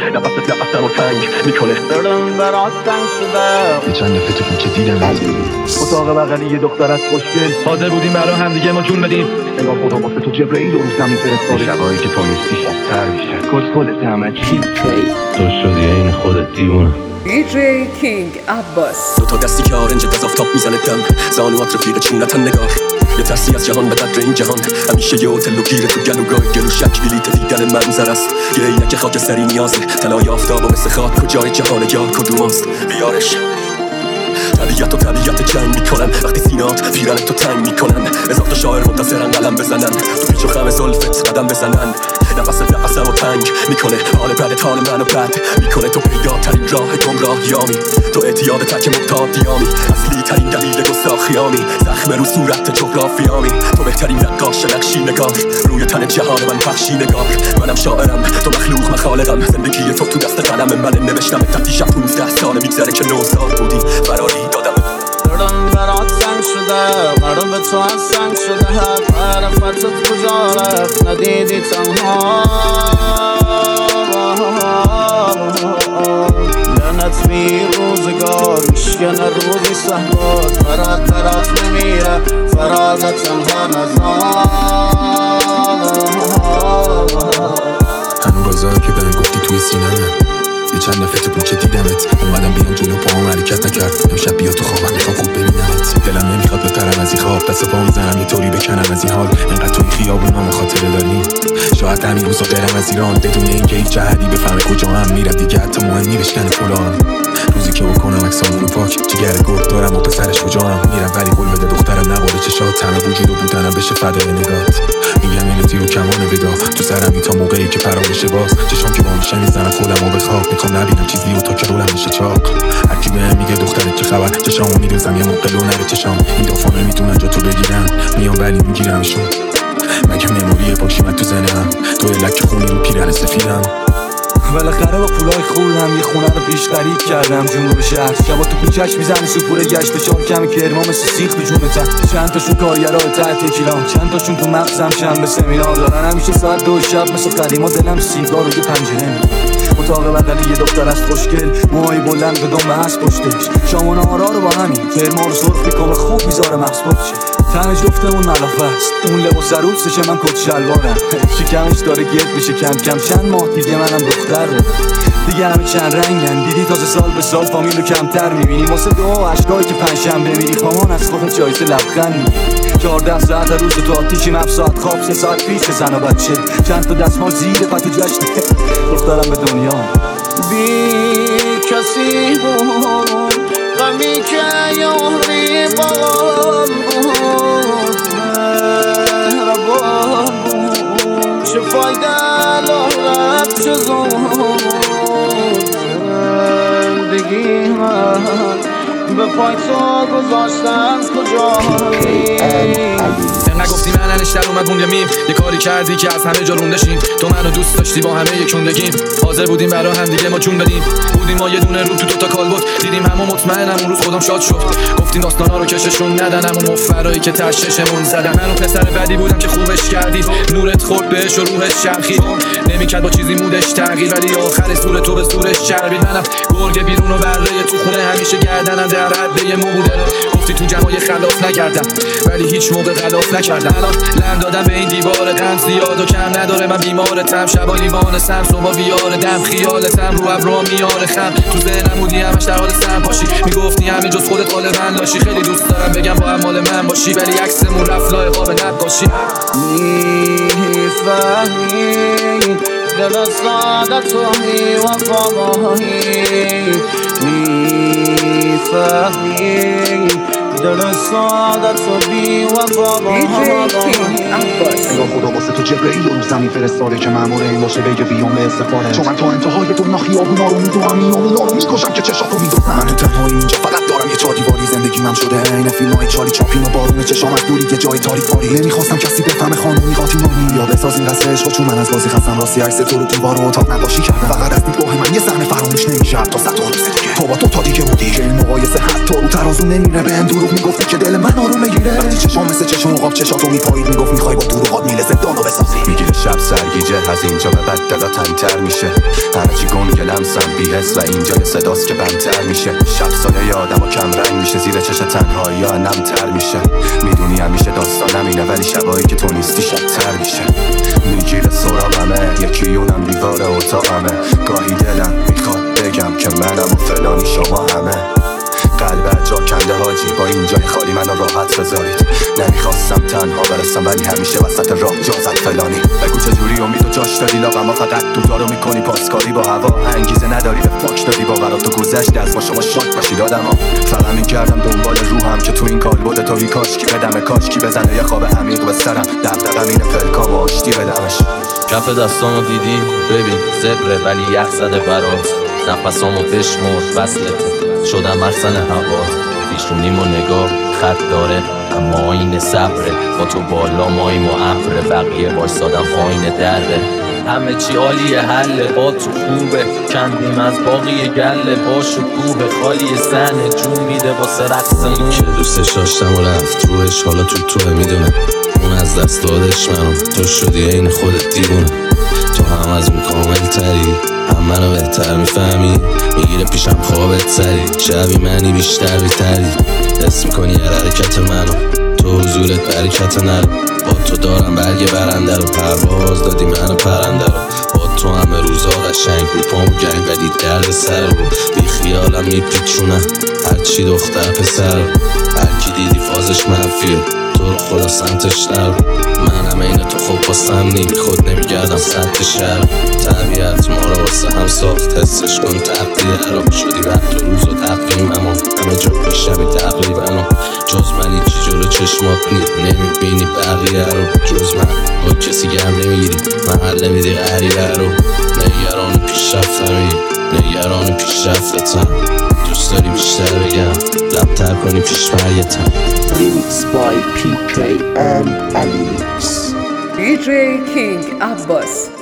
نفسم و تنگ میکنه. دلم برات تنگ شده. یه چند دفعه تو کوچه دیدم اتاق بغلی یه دختر از خوشگل. حاضر بودیم برای همدیگه ما جون بدیم. انگار خدا واسه تو جبرئیل رو زمین فرستاده. شبایی که پایستی شب‌تر میشه. کسخلت همه چی. تو شدی این خودت دیوونه. DJ King Abbas. دو تا دستی که آرنج از آفتاب میزنه دم، زانوات رفیق چونتن نگاه. یه ترسی از جهان به قدر این جهان، همیشه یه هتل و گیره تو گلوگاه. گلو شک بلیت دیدن منظر است، یه عینک خاکستری نیازه. طلای آفتاب و مثل خاک کجای جهان یار کدوماست؟ بیارش. طبیعت و طبیعت جنگ میکنن وقتی سینات پیرن تو تنگ میکنن. هزار تا شاعر منتظرن قلم بزنن، تو پیچ و خم زلفت قدم بزنن. نفسم و تنگ میکنه، حال بدت حال منو بد میکنه. تو پیداترین راه گمراهیامی، تو اعتیاد تک مبتادیامی، اصلی ترین دلیل گستاخیامی، زخم رو صورت جغرافیامی. تو بهترین نقاش نقشی نگار، روی تن جهان من پخشی نگار. منم شاعرم تو مخلوق من خالقم، زندگی تو دست قلم من نوشتم. تحتی شب 15 سال میگذره که 9 سال بودی فراری دادم. دلم برات سنگ شده، قلبم به تو از سنگ شده. معرفتت کجا رفت ندیدی تنها. لعنت بی روزگار میشکنه روزی صحبات. برات نمیره فراغت تنها نزار. هنو رازایی که بهم گفتی توی سینمه. یه چند دفعه تو کوچه دیدمت، اومدم بیام جلو پاهم حرکت نکرد. امشب بیا تو خوابم میخوام خوب ببینمت. دلم نمیخواد بپرم از این خواب، دست پا میزنم یه طوری بکنم از این حال. اینقدر توی خیابونام خاطره داریم، شاید همین روزا برم از ایران بدون اینکه هیچ جهتی بفهمه کجا هم میرم. دیگه حتی مهمی بشکنه پلان. روزی که بکنم عکسامونو پاک، جگر گرد دارم و پسرش کجا هم میرم. ولی قول بده دخترم نباره چشات، همه وجود و بودنم بشه فدای نگات. میگم این تیر و کمان ودا تو سرمی تا موقعی که فرا بشه باز. چشام که با میشه میزنم خودمو به خواب، میخوام نبینم چیزی و تا که رولم میشه چاق. هر کی بهم میگه دخترت چه خبر، چشامو میدوزم یه موقع لو نره چشام. این دفعه نمیتونن جا تو بگیرن، میام ولی میگیرمشون. مگه مموری پاکی من تو ذهنم، تو لک خونی رو پیرن سفیدم. بالاخره با پولای خوردم یه خونه رو پیش خرید کردم جنوب شهر. شبا تو کوچه‌اش میزنی سوپور گشت فشار کمی کرما مثل سیخ به جونتن. چند تاشون کارگرا تحت کیلام، چند تاشون تو مغزم شنبه سمینار دارن. همیشه ساعت 2 شب مثل قدیما دلم سیگار روی پنجره اتاق بغلی یه دختر از خوشگل، موهای بلند و دم هست پشتش. شام و نهارا رو با همین کرما رو سرخ میکنه خوب میذاره مغز پاچه. تن جفتمون ملافه است، اون لباس عروسشه من کت شلوارم. شکمش داره گرد میشه کم کم، چند ماه دیگه منم دختر رو. دیگه همه چند رنگن، دیدی تازه سال به سال فامیل رو کمتر میبینی. واسه دعا اشکایی که پنجشنبه میری خوامان از خودت جایزه لبخند میگیری. 14 ساعت روز تو آتیشیم، 7 ساعت خواب، 3 ساعت پیش زن و بچه. چند تا دستمال زیر پتو جشن دخترم به دنیا. بی کسی بود غمی که یاری بام بود، مهربان بود. چه فایده لحظت چه زود زندگی من به پای تو گذاشتن کجایی. نگفتی من انشتر اومد موندیم، یه کاری کردی که از همه جا روندشیم. تو منو دوست داشتی با همه یکون بگیم، حاضر بودیم برای هم دیگه ما جون بدیم. بودیم ما یه دونه رو تو دوتا کالبد، دیدیم همه مطمئنم اون روز خودم شاد شد. گفتیم داستانا رو کششون ندن، همون مفرایی که تششمون زدن. منو پسر بدی بودم که خوبش کردی، نورت خورد بهش و روحش چرخید. نمیکرد با چیزی مودش تغییر، ولی آخر سور تو به سورش چربید. منم گرگ بیرون و بره تو خونه، همیشه گردنم در حد یه مو بوده. گفتی تو جمعای خلاف نکردم، ولی هیچ موقع غلاف نکردم. الان لم دادم به این دیوار دم، زیاد و کم نداره من بیمارتم. شبا لیوان سم صبح بیار دم، خیالتم رو ابرا میاره خم. تو ذهنم بودی همش در حال سم پاشی، میگفتی همین جز خودت حال من لاشی. خیلی دوست دارم بگم با هم مال من باشی، ولی عکسمون رفت لای قاب نقاشی. میفهمی دل ساده تو هی وفایی، میفهمی دل ساده تو بی وفایی. انگار خدا واسه تو جبرئیل رو زمین فرستاده که مأمور این باشه بگه بیام به استفاده. چون من تا انتهای دنیا خیابونا رو میدونم، میامونا رو میکشم که چشاتو میدونم. من تو تنهایی اینجا فقط دارم یه چار دیواری، زندگی من شده این فیلمای چالی چاپین و بارون چشام از دوری یه جای تاریک باری. نمیخواستم کسی بفهمه خانومی قاطیمانی یا بسازیم قصر عشق، چون من از بازی خستم. راستی عکس تو رو دیوار و اتاق نقاشی کردم. فقط از دیدگاه من یه صحنه فراموش نمیشه تا 100 روز دیگه. تو با تو تا دیگه بودی که این مقایسه حتی رو ترازو نمیره. بهم دروغ میگفتی که دل من آروم بگیره، وقتی چشام مثل چشم عقاب چشاتو میپایید. میگفت میخوای با دروغات میل زندانو بسازی. میگیره شب سرگیجه، از اینجا به بعد دلا تنتر میشه. همه چی گنگ لمسم بی‌حس و اینجا یه صداست که بمتر میشه. شب سایه آدم و کم رنگ میشه، زیر چش تنهایی ها نمتر میشه. میدونی همیشه داستانم اینه ولی شبایی که تو نیستی شبتر میشه. میگیره سراغمه یکی اونم دیوار اتاقمه. گاهی دلم میخواد بگم که منم و فلانی شما همه. قلب جا کنده حاجی با این جای خالی منو راحت بذارید. نمیخواستم تنها برسم ولی همیشه وسط راه جا زد فلانی. بگو چجوری امید و جاش داری لاغما فقط دودارو میکنی پاسکاری با هوا. انگیزه نداری به فاک دادی باورات تو گذشت از با شما شاک باشید آدما. فقط میکردم دنبال روحم که تو این کالبد توی کاشکی بدم کاشکی بزنه یه خواب عمیق به سرم. دغدغم اینه پلکام و آشتی بدمش. کف دستامو دیدی ببین زبره ولی یخ زده برات. نفسامو بشمر وصلت شدم مخزن هوا. پیشونیم و نگاه خط داره اما آینه صبره. با تو بالا ماییم و ابره بقیه وایسادم آینه دره. همه چی عالیه حله با تو خوبه کندیم از باقی گله. با شکوه خالی زنه جون میده واسه رقصمون. که دوستش داشتم و رفت روش حالا توه میدونه. اون از دست دادش منو تو شدی این خودت دیوونه. تو هم از اون کامل تری هم منو بهتر میفهمی. میگیره پیشم خوابت سری شبی منی بیشتر بیتری. حس میکنی هر حرکت منو تو حضورت برکت نرو. با تو دارم برگ برنده رو پرواز دادی منو پرنده رو. با تو همه روزا قشنگ رو پامو گنگ ولی درد سر رو بی خیالم میپیچونم هرچی دختر پسر رو. هرکی دیدی فازش منفیه تو رو خدا سمتش نرو. منم این تو خوب باسم نی خود نمیگردم سمت شهر. طبیعت ما رو واسه هم ساخت حسش کن تقدیر رو. شدی وقت و روز و تقویم همه جا پیشمی تقریبا. جز من هیچی جلو چشمات نمیبینی بقیه رو. جز من با کسی گرم نمیگیری محل نمیدی غریبه رو. نگران پیشرفتمی نگران پیشرفتتم. دوست داری بیشتر بگم لبتر کنی پیشمرگتم. Remix by PK and Alex. DJ King Abbas.